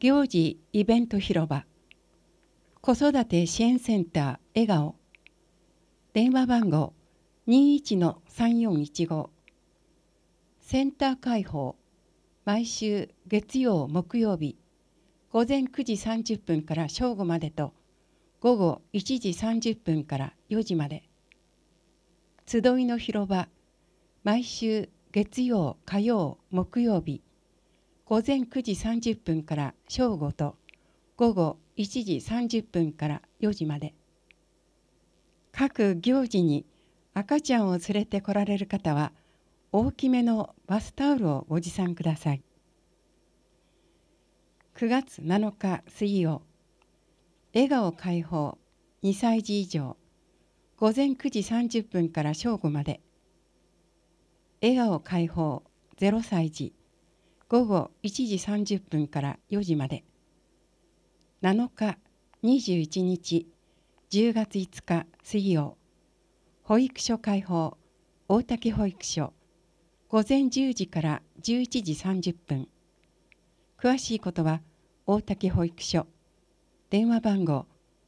行事イベント広場、子育て支援センター笑顔、電話番号21-3415、センター開放、毎週月曜木曜日、午前9時30分から正午までと、午後1時30分から4時まで。集いの広場、毎週月曜火曜木曜日、午前9時30分から正午と午後1時30分から4時まで。各行事に赤ちゃんを連れて来られる方は大きめのバスタオルをご持参ください。9月7日水曜、笑顔解放2歳児以上、午前9時30分から正午まで。笑顔解放0歳児、午後1時30分から4時まで。7日、21日、10月5日水曜、保育所開放大滝保育所、午前10時から11時30分。詳しいことは大滝保育所、電話番号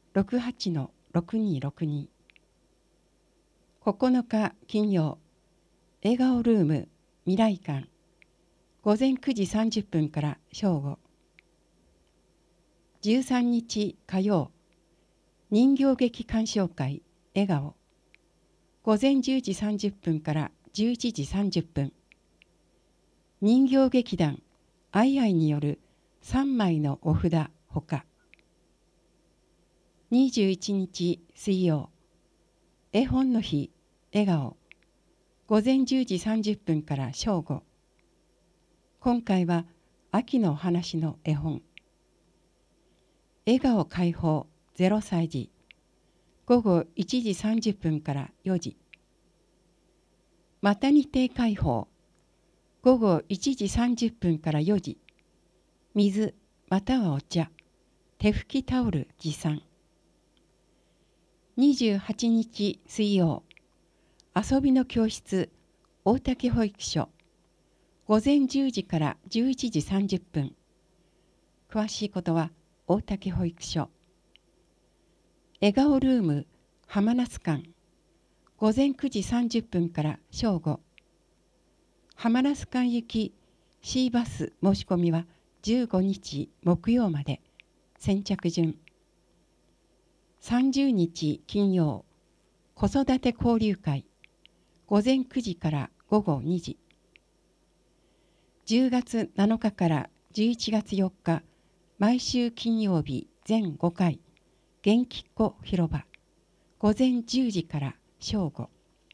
68-6262。9日金曜、笑顔ルーム未来館、午前9時30分から正午。13日火曜、人形劇鑑賞会笑顔、午前10時30分から11時30分。人形劇団アイアイによる3枚のお札ほか。21日水曜、絵本の日笑顔、午前10時30分から正午。今回は秋の話の絵本。笑顔解放0歳児、午後1時30分から4時。マタニティ解放、午後1時30分から4時。水またはお茶、手拭きタオル持参。28日水曜、遊びの教室大滝保育所、午前10時から11時30分。詳しいことは大滝保育所。笑顔ルーム浜那須館、午前9時30分から正午。浜那須館行き C バス申し込みは15日木曜まで。先着順。30日金曜、子育て交流会、午前9時から午後2時。10月7日から11月4日、毎週金曜日全5回、元気っ子広場、午前10時から正午。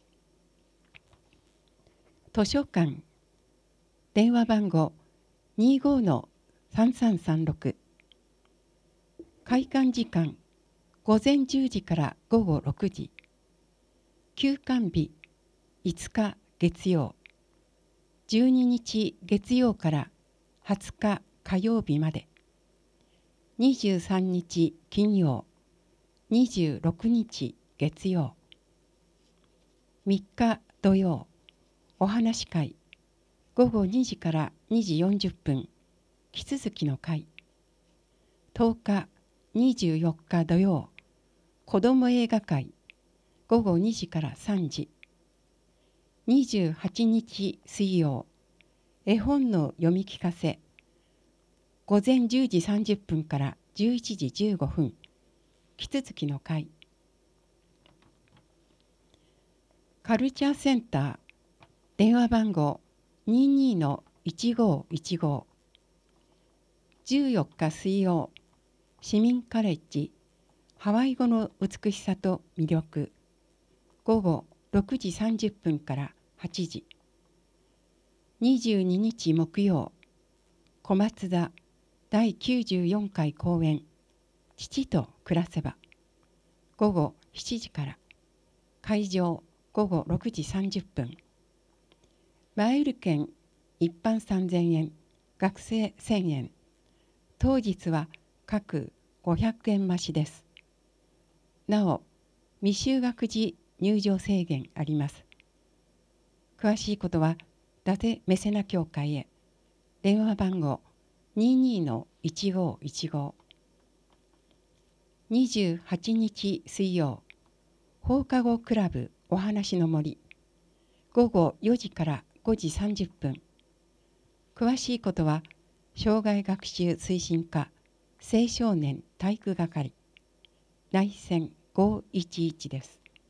図書館、電話番号25-3336。開館時間、午前10時から午後6時。休館日、5日月曜。12日月曜から20日火曜日まで。23日金曜、26日月曜。3日土曜、お話会、午後2時から2時40分、木続きの会。10日、24日土曜、子ども映画会、午後2時から3時。28日水曜、絵本の読み聞かせ、午前10時30分から11時15分、木続きの会。カルチャーセンター、電話番号22-1515。14日水曜、市民カレッジ、ハワイ語の美しさと魅力、午後6時30分から8時。22日木曜、小松田第94回公演、父と暮らせば、午後7時から。会場午後6時30分。マイル券一般3000円、学生1000円。当日は各500円増しです。なお、未就学児入場制限あります。詳しいことは伊達メセナ協会へ。電話番号 1515 28日水曜、放課後クラブお話の森、午後4時から5時30分。詳しいことは生涯学習推進課青少年体育係内線511です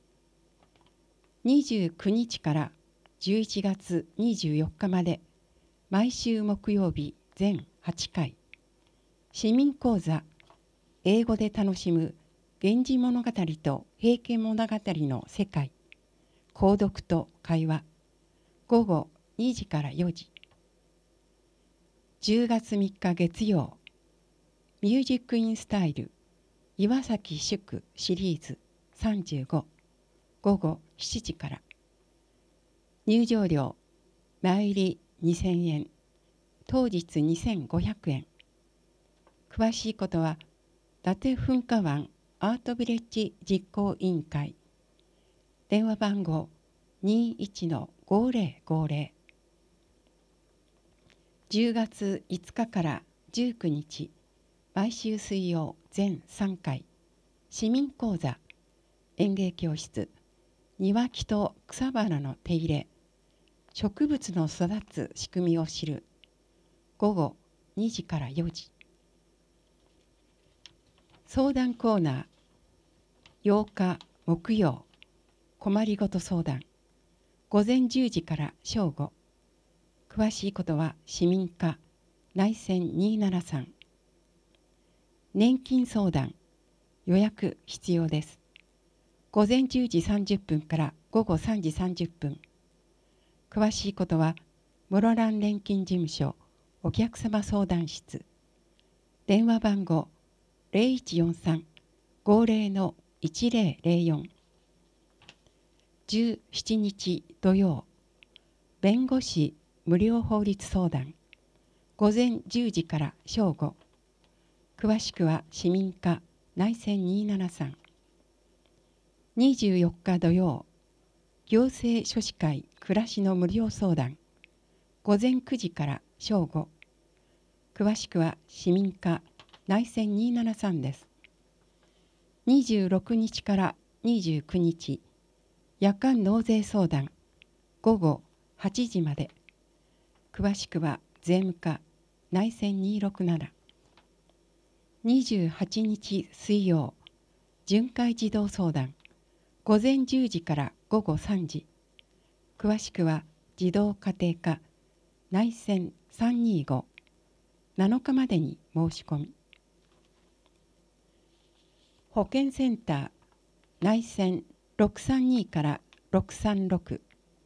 。29日から11月24日まで毎週木曜日全8回、市民講座英語で楽しむ源氏物語と平家物語の世界、購読と会話、午後2時から4時。10月3日月曜、ミュージックインスタイル岩崎祝シリーズ35、午後7時から。入場料前入り2000円、当日2500円。詳しいことは伊達噴火湾アートビレッジ実行委員会、電話番号 21-5050。 10月5日から19日、毎週水曜全3回、市民講座園芸教室庭木と草花の手入れ、植物の育つ仕組みを知る、午後2時から4時。相談コーナー8日木曜、困りごと相談、午前10時から正午。詳しいことは市民課内線273。年金相談、予約必要です。午前10時30分から午後3時30分。詳しいことは室蘭年金事務所お客様相談室、電話番号0143-50-1004。17日土曜、弁護士無料法律相談、午前10時から正午。詳しくは市民課内線273。24日土曜、行政書士会暮らしの無料相談、午前9時から正午。詳しくは市民課内線273です。26日から29日、夜間納税相談、午後8時まで。詳しくは税務課内線267。28日水曜、巡回児童相談、午前10時から午後3時。詳しくは児童家庭課内線325。7日までに申し込み。保健センター内線632から636。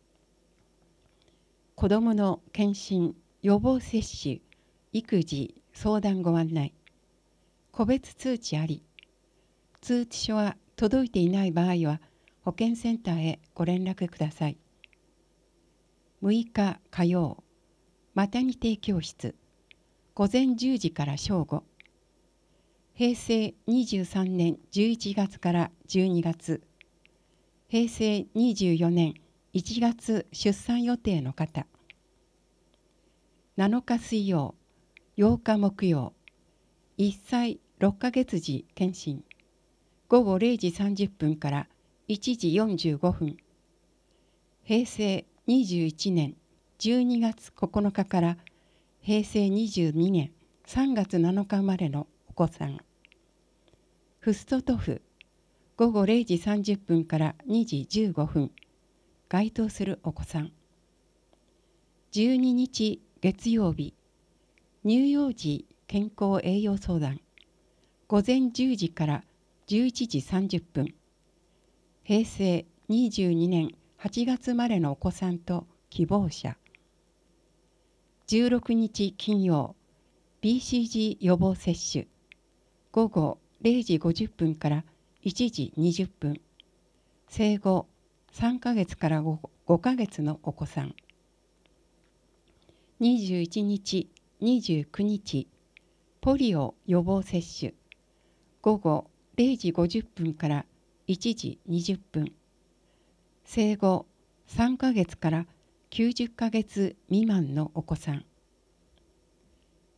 子どもの検診予防接種育児相談ご案内、個別通知あり。通知書は届いていない場合は保健センターへご連絡ください。6日火曜、マタニティ教室、午前10時から正午。平成23年11月から12月、平成24年1月出産予定の方。7日水曜、8日木曜、1歳6ヶ月時検診、午後0時30分から1時45分。平成21年12月9日から平成22年3月7日生まれのお子さん。フストトフ、午後0時30分から2時15分。該当するお子さん。12日月曜日、乳幼児健康栄養相談、午前10時から11時30分。平成22年8月生まれのお子さんと希望者。16日金曜、BCG 予防接種、午後0時50分から1時20分。生後3ヶ月から5ヶ月のお子さん。21日、29日、ポリオ予防接種、午後0時50分から1時20分。生後3ヶ月から90ヶ月未満のお子さん。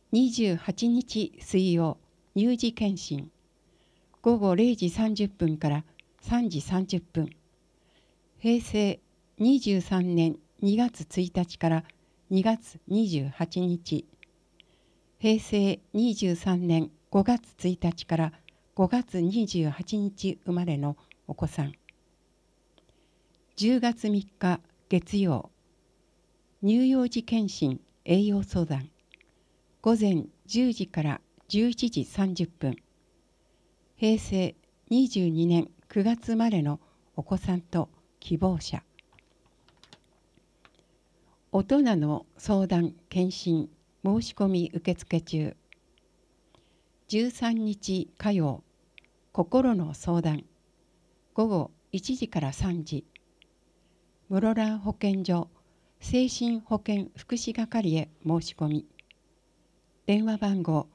28日水曜乳児検診午後0時30分から3時30分。平成23年2月1日から2月28日。平成23年5月1日から5月28日生まれのお子さん。10月3日月曜乳幼児検診栄養相談午前10時から11時30分。平成22年9月生まれのお子さんと希望者。大人の相談検診申し込み受付中。13日火曜心の相談午後1時から3時。室蘭保健所精神保健福祉係へ申し込み。電話番号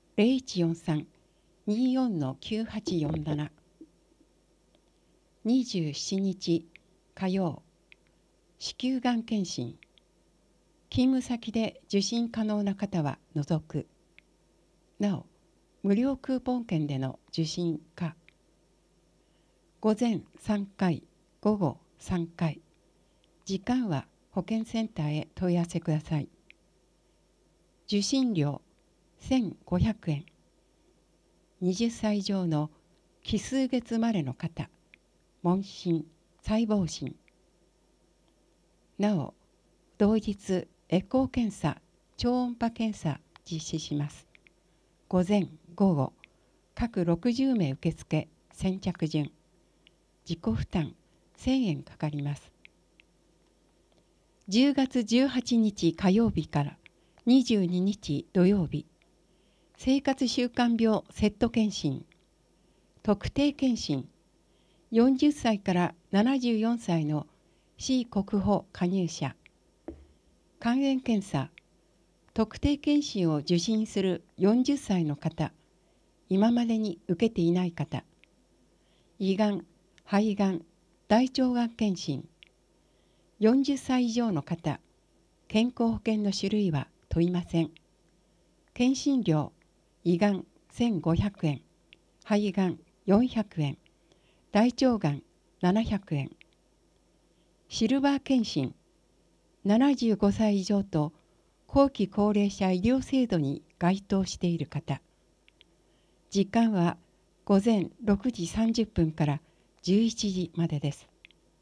0143-24-9847。27日火曜子宮がん検診勤務先で受診可能な方は除く。なお無料クーポン券での受診可。午前3回午後3回。時間は保健センターへ問い合わせください。受診料1500円。20歳以上の奇数月生まれの方、問診、細胞診。なお、同日エコー検査、超音波検査実施します。午前、午後、各60名受付、先着順。自己負担1000円かかります。10月18日火曜日から22日土曜日、生活習慣病セット検診、特定検診、40歳から74歳の市国保加入者、肝炎検査、特定検診を受診する40歳の方、今までに受けていない方、胃がん、肺がん、大腸がん検診、40歳以上の方、健康保険の種類は問いません。検診料、胃がん1500円、肺がん400円、大腸がん700円。シルバー検診、75歳以上と後期高齢者医療制度に該当している方。時間は午前6時30分から11時までです。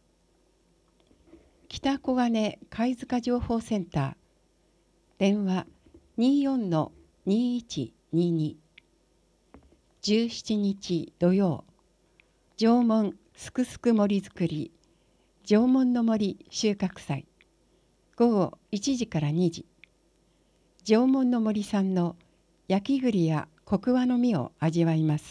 北小金貝塚情報センター電話 24-2122 17日土曜縄文すくすく森づくり縄文の森収穫祭午後1時から2時。縄文の森産の焼き栗やコクワの実を味わいます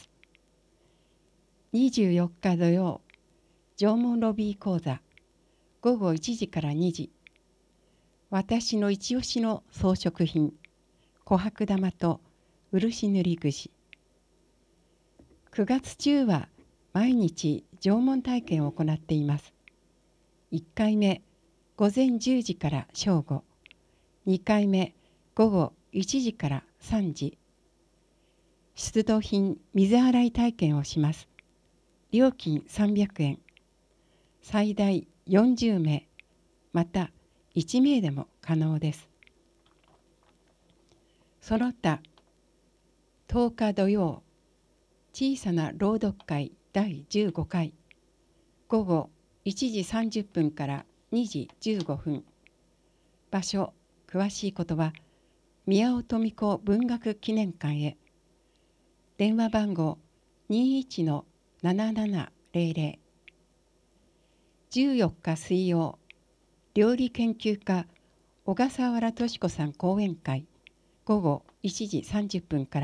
。24日土曜縄文ロビー講座午後1時から2時。私の一押しの装飾品、琥珀玉と漆塗り串。9月中は毎日縄文体験を行っています。1回目、午前10時から正午。2回目、午後1時から3時。出土品水洗い体験をします。料金300円。最大40名、また1名でも可能です。その他、10日土曜、小さな朗読会第15回、午後1時30分から2時15分。場所、詳しいことは、宮尾富子文学記念館へ。電話番号 21-7700。14日水曜、料理研究家小笠原敏子さん講演会午後1時30分から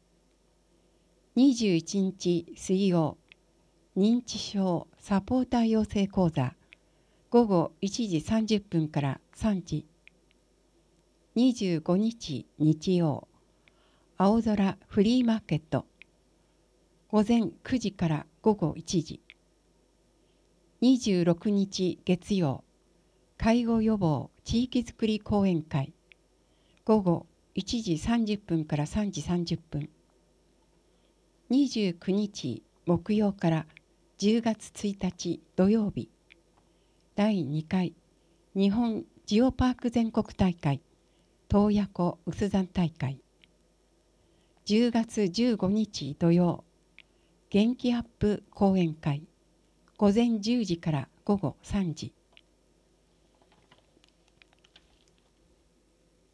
。21日水曜、認知症サポーター養成講座午後1時30分から3時。25日日曜、青空フリーマーケット午前9時から午後1時。26日月曜、介護予防地域づくり講演会午後 1時30分から3時30分。29日木曜から10月1日土曜日、第2回日本ジオパーク全国大会洞爺湖有珠山大会。10月15日土曜、元気アップ講演会、午前10時から午後3時。